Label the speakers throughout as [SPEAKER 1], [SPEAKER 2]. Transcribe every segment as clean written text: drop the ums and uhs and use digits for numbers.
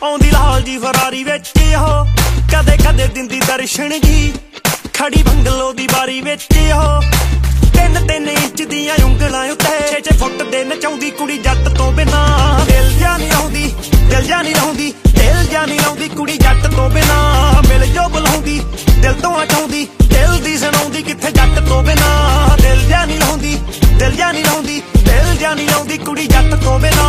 [SPEAKER 1] ਆਉਂਦੀ ਲਾਲ ਜੀ ਫਰਾਰੀ ਵਿੱਚ ਉਹ ਕਦੇ ਕਦੇ ਦਿੰਦੀ ਦਰਸ਼ਨ ਜੀ ਖੜੀ ਬੰਗਲੋ ਦੀ ਬਾਰੀ ਵਿੱਚ ਉਹ 3-3 ਇੰਚ ਦੀਆਂ ਉਂਗਲਾਂ ਉੱਤੇ 6 ਫੁੱਟ ਦੇ ਨਚਾਉਂਦੀ ਕੁੜੀ ਜੱਟ ਤੋਂ ਬਿਨਾ ਦਿਲ ਜਾ ਨਹੀਂ ਲਾਉਂਦੀ ਦਿਲ ਜਾ ਨਹੀਂ ਲਾਉਂਦੀ ਦਿਲ ਜਾ ਨਹੀਂ ਲਾਉਂਦੀ ਕੁੜੀ ਜੱਟ ਤੋਂ ਬਿਨਾ ਮਿਲ ਜੋ ਬੁਲਾਉਂਦੀ ਦਿਲ ਤੋਂ ਹਟਾਉਂਦੀ ਦਿਲ ਦੀ ਸੁਣਾਉਂਦੀ ਕਿੱਥੇ ਜੱਟ ਤੋਂ ਬਿਨਾ ਦਿਲ ਜਾ ਨਹੀਂ ਲਾਉਂਦੀ ਦਿਲ ਜਾ ਨਹੀਂ ਲਾਉਂਦੀ ਦਿਲ ਜਾ ਨਹੀਂ ਲਾਉਂਦੀ ਕੁੜੀ ਜੱਟ ਤੋਂ ਬਿਨਾ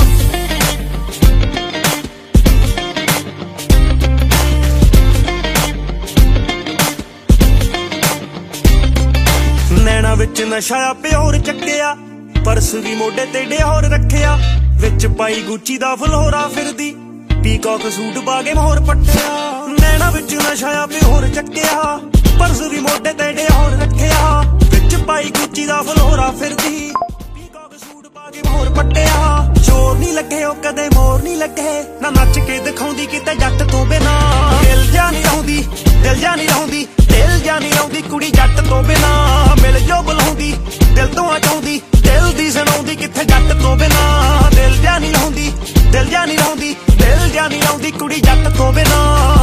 [SPEAKER 1] ਨੈਣਾ ਵਿੱਚ ਨਸ਼ਾ ਪਿਓਰ ਚੱਕਿਆ ਪਰਸ ਵੀ ਮੋਢੇ ਤੇ ਡਿਓਰ ਰੱਖਿਆ ਵਿੱਚ ਪਾਈ ਗੁੱਚੀ ਦਾ ਫਲੋਰਾ ਫਿਰਦੀ ਪੀਕੌਕ ਸੂਟ ਬਾਗੇ ਮੋਹਰ ਪੱਟਿਆ ਨੈਣਾ ਵਿੱਚ ਨਸ਼ਾ ਪਿਓਰ ਚੱਕਿਆ ਪਰਸ ਵੀ ਮੋਢੇ ਤੇ ਡਿਓਰ ਰੱਖਿਆ ਵਿੱਚ ਪਾਈ ਗੁੱਚੀ ਦਾ ਫਲੋਰਾ ਫਿਰਦੀ ਪੀਕੌਕ ਸੂਟ ਬਾਗੇ ਮੋਹਰ ਪੱਟਿਆ ਚੋਰ ਨਹੀਂ ਲੱਗੇ ਉਹ ਕਦੇ ਮੋਰ ਨਹੀਂ ਲੱਗੇ ਨਾ ਨੱਚ ਕੇ ਦਿਖਾਉਂਦੀ ਕਿਤੇ ਜੱਟ ਤੋਂ ਬਿਨਾ ਦਿਲ ਜਾ ਨਹੀਂ ਲਾਉਂਦੀ ਦਿਲ ਜਾ ਨਹੀਂ ਲਾਉਂਦੀ ਦਿਲ ਜਾ ਨਹੀਂ ਲਾਉਂਦੀ ਕੁੜੀ ਜੱਟ ਤੋਂ ਬਿਨਾ ਮਿਲ ਜੋ ਬੁਲਾਉਂਦੀ ਦਿਲ ਤੋਂ ਹਟਾਉਂਦੀ ਦਿਲ ਦੀ ਸੁਣਾਉਂਦੀ ਕਿੱਥੇ ਜੱਟ ਤੋਂ ਬਿਨਾ ਦਿਲ ਜਾ ਨਹੀਂ ਲਾਉਂਦੀ ਦਿਲ ਜਾ ਨਹੀਂ ਲਾਉਂਦੀ ਦਿਲ ਜਾ ਨਹੀਂ ਲਾਉਂਦੀ ਕੁੜੀ ਜੱਟ ਤੋਂ ਬਿਨਾ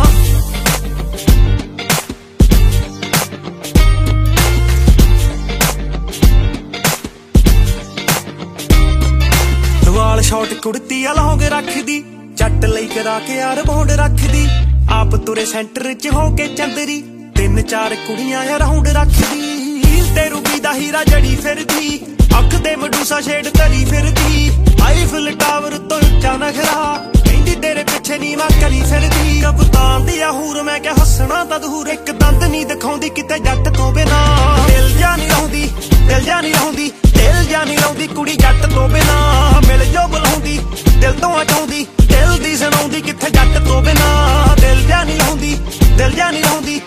[SPEAKER 1] ਵਾਲ ਸ਼ਾਰਟ ਕੁੜਤੀ ਅਲੌਂਗ ਰੱਖਦੀ ਜੱਟ ਲਈ ਕਰਾ ਕੇ ਯਾਰ ਬੌਂਡ ਰੱਖਦੀ ਆਪ ਤੁਰੇ ਸੈਂਟਰ 'ਚ ਹੋ ਕੇ ਚੰਦਰੀ 3-4 ਕੁੜੀਆਂ ਯਾਰ ਰਾਉਂਡ ਰੱਖਦੀ ਤੇ ਰੂਬੀ ਦਾ ਹੀਰਾ ਜੜੀ ਫਿਰਦੀ ਅੱਖ ਤੇ ਮਡੂਸਾ ਸ਼ੇਡ ਧਰੀ ਫਿਰਦੀ ਆਈਫਲ ਟਾਵਰ ਤੋਂ ਉੱਚਾ ਨਖਰਾ ਕਹਿੰਦੀ ਤੇਰੇ ਪਿੱਛੇ ਨੀ ਮੈਂ ਕਰੀ ਫਿਰਦੀ ਕਪਤਾਨ ਦੀ ਹੂਰ ਮੈਂ ਕਿਹਾ ਹੱਸਣਾ ਤਾਂ ਦੂਰ ਇੱਕ ਦੰਦ ਨਹੀਂ ਦਿਖਾਉਂਦੀ ਕਿਤੇ ਜੱਟ ਤੋਂ ਬਿਨਾ ਦਿਲ ਜਾ ਨਹੀਂ ਲਾਉਂਦੀ ਦਿਲ ਜਾ ਨਹੀਂ ਲਾਉਂਦੀ ਦਿਲ ਜਾ ਨਹੀਂ ਲਾਉਂਦੀ ਕੁੜੀ ਜੱਟ ਤੋਂ ਬਿਨਾ ਮਿਲ ਜੋ ਬੁਲਾਉਂਦੀ ਦਿਲ ਤੋਂ ਹਟਾਉਂਦੀ ਦਿਲ ਦੀ ਸੁਣਾਉਂਦੀ ਕਿੱਥੇ ਜੱਟ ਤੋਂ ਬਿਨਾ ਦਿਲ ਜਾ ਨਹੀਂ ਲਾਉਂਦੀ ਦਿਲ ਜਾ ਨਹੀਂ ਲਾਉਂਦੀ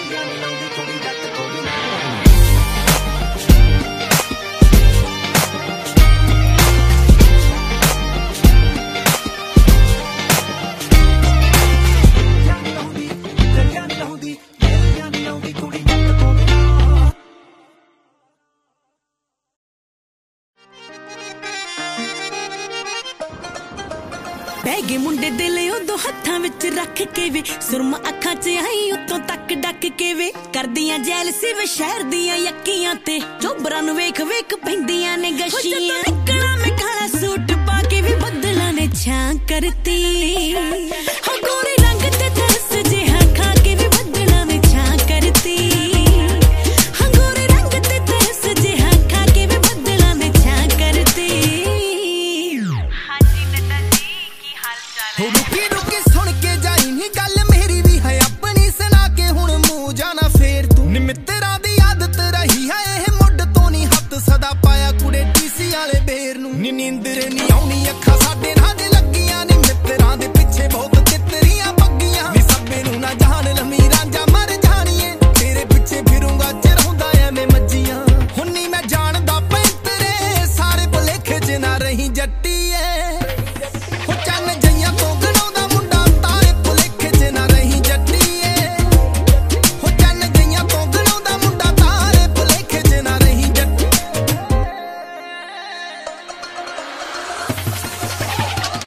[SPEAKER 2] ਪੈਗੇ ਮੁੰਡੇ ਦਿਲ ਉਦੋਂ ਹੱਥਾਂ ਵਿੱਚ ਰੱਖ ਕੇ ਵੇ ਸੁਰਮਾ ਅੱਖਾਂ 'ਚ ਆਈ ਉੱਤੋਂ ਤੱਕ ਡੱਕ ਕੇ ਵੇ ਕਰਦੀਆਂ ਜੈਲਸੀ ਵੇ ਸ਼ਹਿਰ ਦੀਆਂ ਯੱਕੀਆਂ ਤੇ ਚੋਬਰਾਂ ਨੂੰ ਵੇਖ ਵੇਖ ਪੈਂਦੀਆਂ ਨੇ ਗਸ਼ੀਆਂ ਨਿਕਲਾ ਮੈਂ ਕਾਲਾ ਸੂਟ ਪਾ ਕੇ ਵੀ ਬੱਦਲਾਂ ਨੇ ਛਾਂ ਕਰਤੀ ਹੋ ਗੋਰੀ